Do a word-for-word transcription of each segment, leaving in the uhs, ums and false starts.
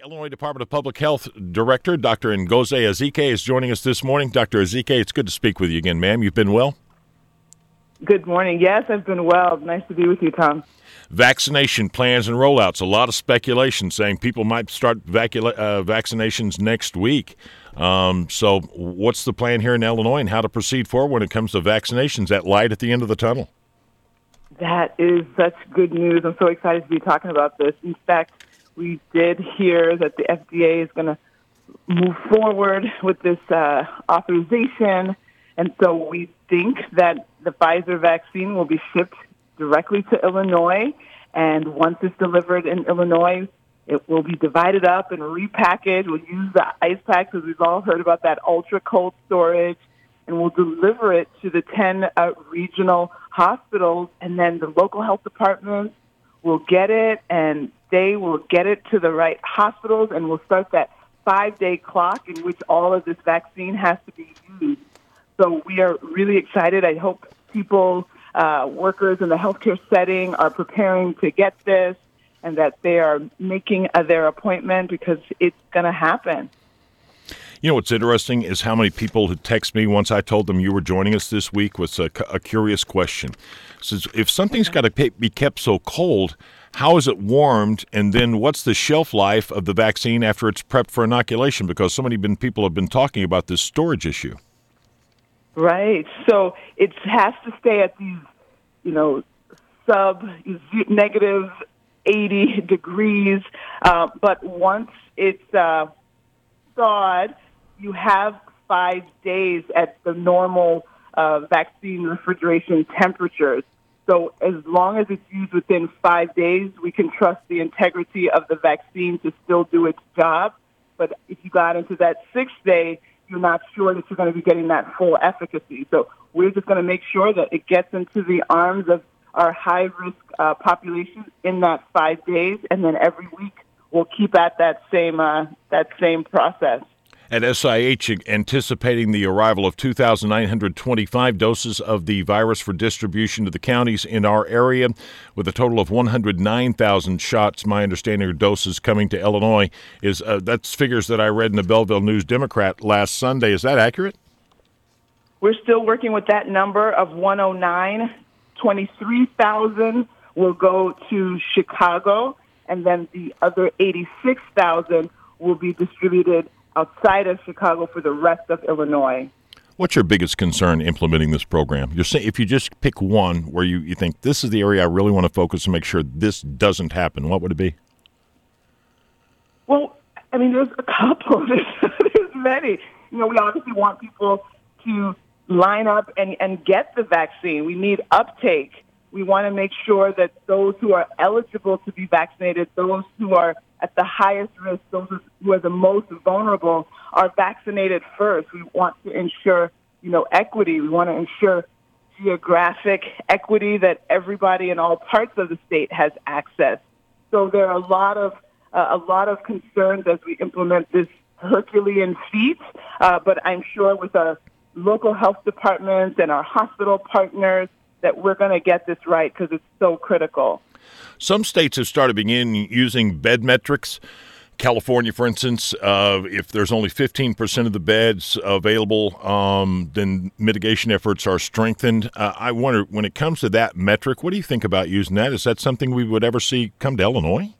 Illinois Department of Public Health Director, Doctor Ngozi Ezike, is joining us this morning. Doctor Ezike, it's good to speak with you again, ma'am. You've been well? Good morning. Yes, I've been well. Nice to be with you, Tom. Vaccination plans and rollouts. A lot of speculation saying people might start vacula- uh, vaccinations next week. Um, so what's the plan here in Illinois and how to proceed forward when it comes to vaccinations, that light at the end of the tunnel? That is such good news. I'm so excited to be talking about this. In fact, we did hear that the F D A is going to move forward with this uh, authorization, and so we think that the Pfizer vaccine will be shipped directly to Illinois, and once it's delivered in Illinois, it will be divided up and repackaged. We'll use the ice packs, as we've all heard about that ultra-cold storage, and we'll deliver it to the ten uh, regional hospitals, and then the local health departments will get it, and they will get it to the right hospitals, and we'll start that five-day clock in which all of this vaccine has to be used. So we are really excited. I hope people, uh, workers in the healthcare setting are preparing to get this and that they are making uh, their appointment because it's going to happen. You know, what's interesting is how many people who text me once I told them you were joining us this week with a, a curious question. It says, if something's got to be kept so cold, how is it warmed, and then what's the shelf life of the vaccine after it's prepped for inoculation? Because so many been, people have been talking about this storage issue. Right. So it has to stay at these, you know, sub negative eighty degrees. Uh, but once it's uh, thawed, you have five days at the normal uh, vaccine refrigeration temperatures. So as long as it's used within five days, we can trust the integrity of the vaccine to still do its job. But if you got into that sixth day, you're not sure that you're going to be getting that full efficacy. So we're just going to make sure that it gets into the arms of our high-risk uh, population in that five days, and then every week we'll keep at that same uh, that same process. At S I H, anticipating the arrival of two thousand nine hundred twenty-five doses of the virus for distribution to the counties in our area, with a total of one hundred nine thousand shots, my understanding, of doses coming to Illinois. Is uh, that's figures that I read in the Belleville News-Democrat last Sunday. Is that accurate? We're still working with that number of one hundred nine. twenty-three thousand will go to Chicago, and then the other eighty-six thousand will be distributed outside of Chicago for the rest of Illinois. What's your biggest concern implementing this program? You're saying if you just pick one where you, you think this is the area I really want to focus and make sure this doesn't happen, what would it be? Well, I mean, there's a couple. There's, there's many. You know, we obviously want people to line up and, and get the vaccine. We need uptake. We want to make sure that those who are eligible to be vaccinated, those who are at the highest risk, those who are the most vulnerable, are vaccinated first. We want to ensure, you know, equity. We want to ensure geographic equity, that everybody in all parts of the state has access. So there are a lot of uh, a lot of concerns as we implement this Herculean feat, uh, but I'm sure with our local health departments and our hospital partners that we're going to get this right because it's so critical. Some states have started begin using bed metrics. California, for instance, uh, if there's only fifteen percent of the beds available, um, then mitigation efforts are strengthened. Uh, I wonder, when it comes to that metric, what do you think about using that? Is that something we would ever see come to Illinois?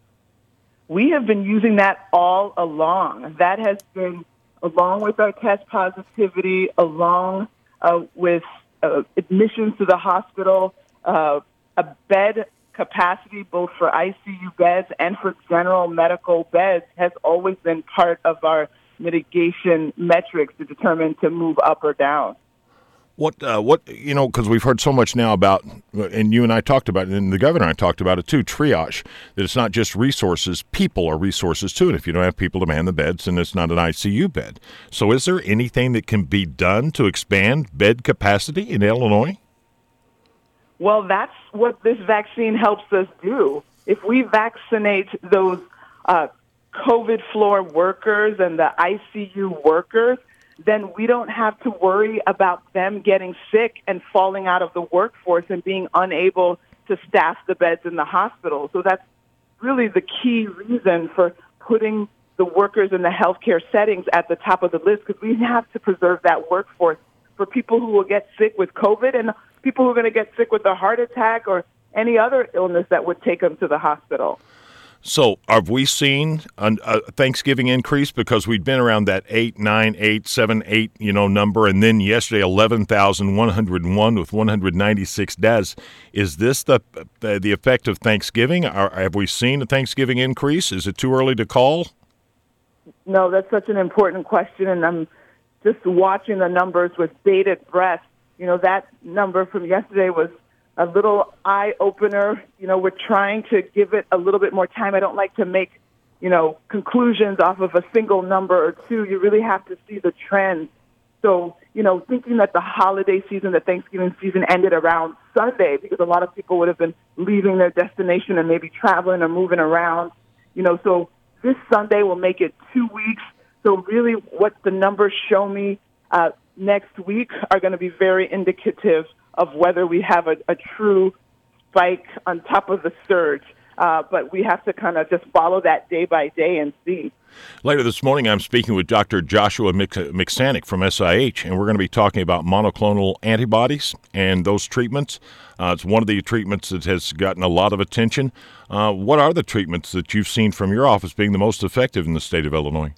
We have been using that all along. That has been, along with our test positivity, along uh, with uh, admissions to the hospital, uh, a bed capacity both for I C U beds and for general medical beds has always been part of our mitigation metrics to determine to move up or down. What, uh, what you know, because we've heard so much now about, and you and I talked about it, and the governor and I talked about it too, triage, that it's not just resources, people are resources too, and if you don't have people to man the beds, then it's not an I C U bed. So is there anything that can be done to expand bed capacity in Illinois? Well, that's what this vaccine helps us do. If we vaccinate those uh, COVID floor workers and the I C U workers, then we don't have to worry about them getting sick and falling out of the workforce and being unable to staff the beds in the hospital. So that's really the key reason for putting the workers in the healthcare settings at the top of the list because we have to preserve that workforce for people who will get sick with COVID and people who are going to get sick with a heart attack or any other illness that would take them to the hospital. So have we seen a, a Thanksgiving increase because we'd been around that eight, nine, eight, seven, eight, you know, number, and then yesterday eleven thousand one hundred one with one hundred ninety-six deaths. Is this the the, the effect of Thanksgiving? Are, have we seen a Thanksgiving increase? Is it too early to call? No, that's such an important question, and I'm just watching the numbers with bated breath. You know, that number from yesterday was a little eye-opener. You know, we're trying to give it a little bit more time. I don't like to make, you know, conclusions off of a single number or two. You really have to see the trend. So, you know, thinking that the holiday season, the Thanksgiving season ended around Sunday because a lot of people would have been leaving their destination and maybe traveling or moving around, you know, so this Sunday will make it two weeks. So really what the numbers show me uh, next week are going to be very indicative of whether we have a, a true spike on top of the surge. Uh, but we have to kind of just follow that day by day and see. Later this morning, I'm speaking with Doctor Joshua Miksanik from S I H, and we're going to be talking about monoclonal antibodies and those treatments. Uh, it's one of the treatments that has gotten a lot of attention. Uh, what are the treatments that you've seen from your office being the most effective in the state of Illinois?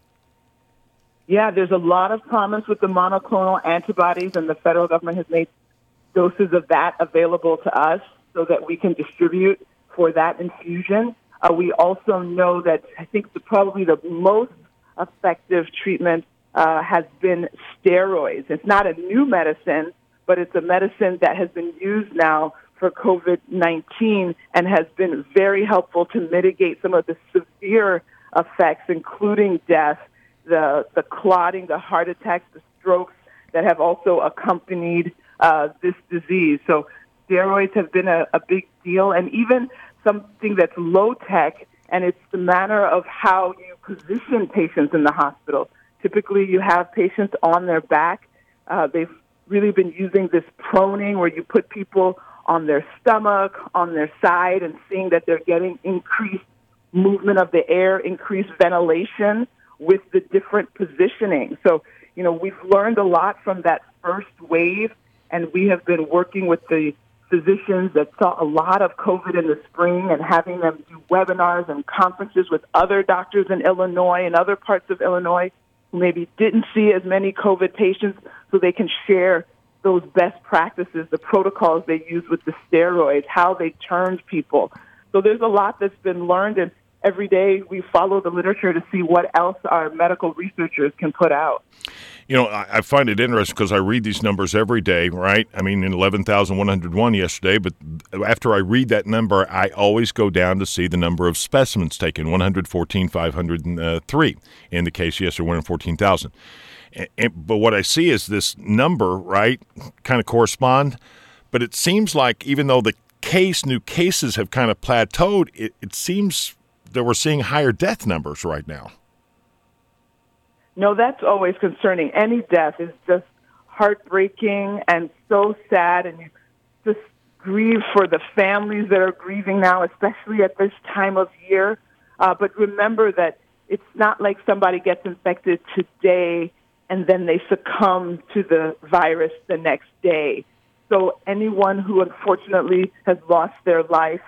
Yeah, there's a lot of promise with the monoclonal antibodies, and the federal government has made doses of that available to us so that we can distribute for that infusion. Uh, we also know that I think the, probably the most effective treatment uh, has been steroids. It's not a new medicine, but it's a medicine that has been used now for COVID nineteen and has been very helpful to mitigate some of the severe effects, including death, the, the clotting, the heart attacks, the strokes that have also accompanied uh, this disease. So steroids have been a, a big deal, and even something that's low-tech, and it's the manner of how you position patients in the hospital. Typically, you have patients on their back. Uh, they've really been using this proning where you put people on their stomach, on their side, and seeing that they're getting increased movement of the air, increased ventilation with the different positioning. So, you know, we've learned a lot from that first wave, and we have been working with the physicians that saw a lot of COVID in the spring and having them do webinars and conferences with other doctors in Illinois and other parts of Illinois who maybe didn't see as many COVID patients so they can share those best practices, the protocols they use with the steroids, how they turned people. So there's a lot that's been learned, and every day we follow the literature to see what else our medical researchers can put out. You know, I, I find it interesting because I read these numbers every day, right? I mean, in eleven thousand one hundred one yesterday, but after I read that number, I always go down to see the number of specimens taken, one hundred fourteen thousand five hundred three in the case yesterday, one hundred fourteen thousand. And, and, but what I see is this number, right, kind of correspond, but it seems like even though the case, new cases have kind of plateaued, it, it seems that we're seeing higher death numbers right now. No, that's always concerning. Any death is just heartbreaking and so sad, and you just grieve for the families that are grieving now, especially at this time of year. Uh, but remember that it's not like somebody gets infected today and then they succumb to the virus the next day. So anyone who unfortunately has lost their life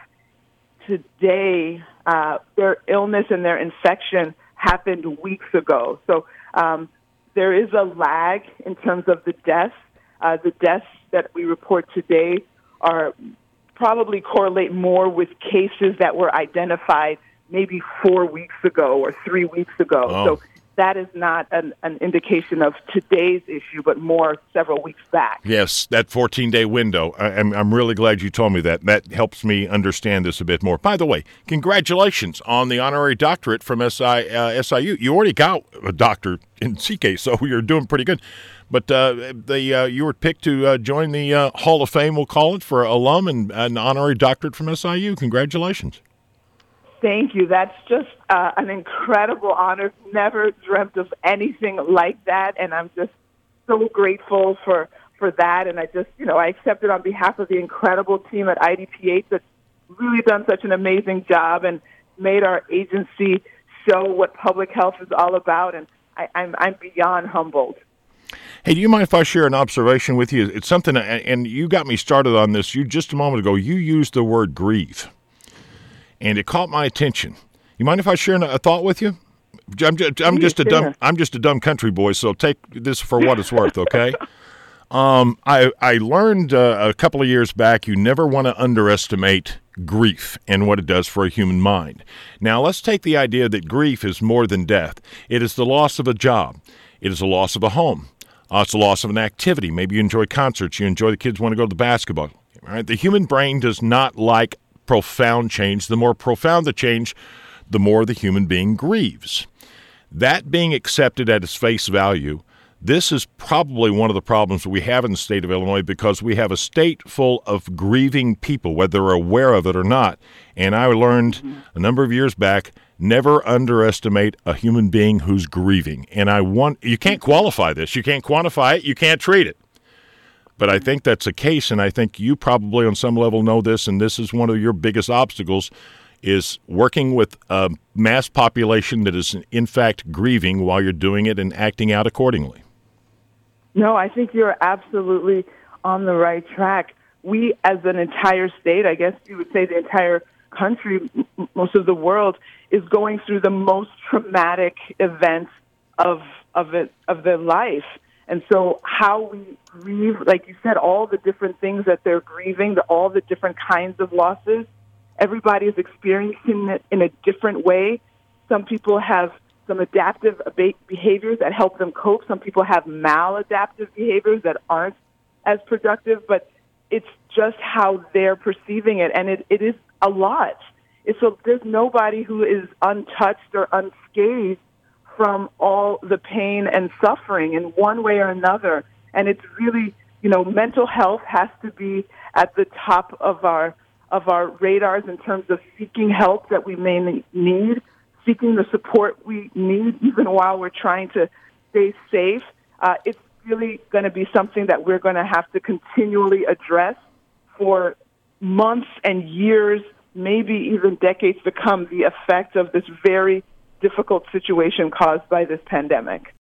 today, uh, their illness and their infection happened weeks ago. So um, there is a lag in terms of the deaths. Uh, the deaths that we report today are probably correlate more with cases that were identified maybe four weeks ago or three weeks ago. Oh. So that is not an, an indication of today's issue, but more several weeks back. Yes, that fourteen-day window. I, I'm, I'm really glad you told me that. That helps me understand this a bit more. By the way, congratulations on the honorary doctorate from S I, uh, S I U. You already got a doctor in C K, so you're doing pretty good. But uh, the uh, you were picked to uh, join the uh, Hall of Fame, we'll call it, for alum and an honorary doctorate from S I U. Congratulations. Thank you. That's just uh, an incredible honor. Never dreamt of anything like that, and I'm just so grateful for, for that. And I just, you know, I accept it on behalf of the incredible team at I D P H that's really done such an amazing job and made our agency show what public health is all about, and I, I'm, I'm beyond humbled. Hey, do you mind if I share an observation with you? It's something, and you got me started on this. You just a moment ago, you used the word grieve, and it caught my attention. You mind if I share a thought with you? I'm just, I'm just a dumb, I'm just a dumb country boy, so take this for what it's worth, okay? Um, I I learned uh, a couple of years back you never want to underestimate grief and what it does for a human mind. Now, let's take the idea that grief is more than death. It is the loss of a job. It is the loss of a home. Uh, it's the loss of an activity. Maybe you enjoy concerts. You enjoy the kids want to go to the basketball. All right? The human brain does not like profound change. The more profound the change, the more the human being grieves. That being accepted at its face value, this is probably one of the problems we have in the state of Illinois because we have a state full of grieving people, whether they're aware of it or not. And I learned mm-hmm. a number of years back, never underestimate a human being who's grieving. And I want you can't qualify this. You can't quantify it. You can't treat it. But I think that's a case, and I think you probably on some level know this, and this is one of your biggest obstacles, is working with a mass population that is in fact grieving while you're doing it and acting out accordingly. No, I think you're absolutely on the right track. We, as an entire state, I guess you would say the entire country, m- most of the world, is going through the most traumatic events of of it of their life. And so how we grieve, like you said, all the different things that they're grieving, the, all the different kinds of losses, everybody is experiencing it in a different way. Some people have some adaptive behaviors that help them cope. Some people have maladaptive behaviors that aren't as productive, but it's just how they're perceiving it, and it, it is a lot. It's a, there's nobody who is untouched or unscathed from all the pain and suffering in one way or another, and it's really, you know, mental health has to be at the top of our of our radars in terms of seeking help that we may need, seeking the support we need even while we're trying to stay safe. Uh, it's really going to be something that we're going to have to continually address for months and years, maybe even decades to come, the effect of this very difficult situation caused by this pandemic.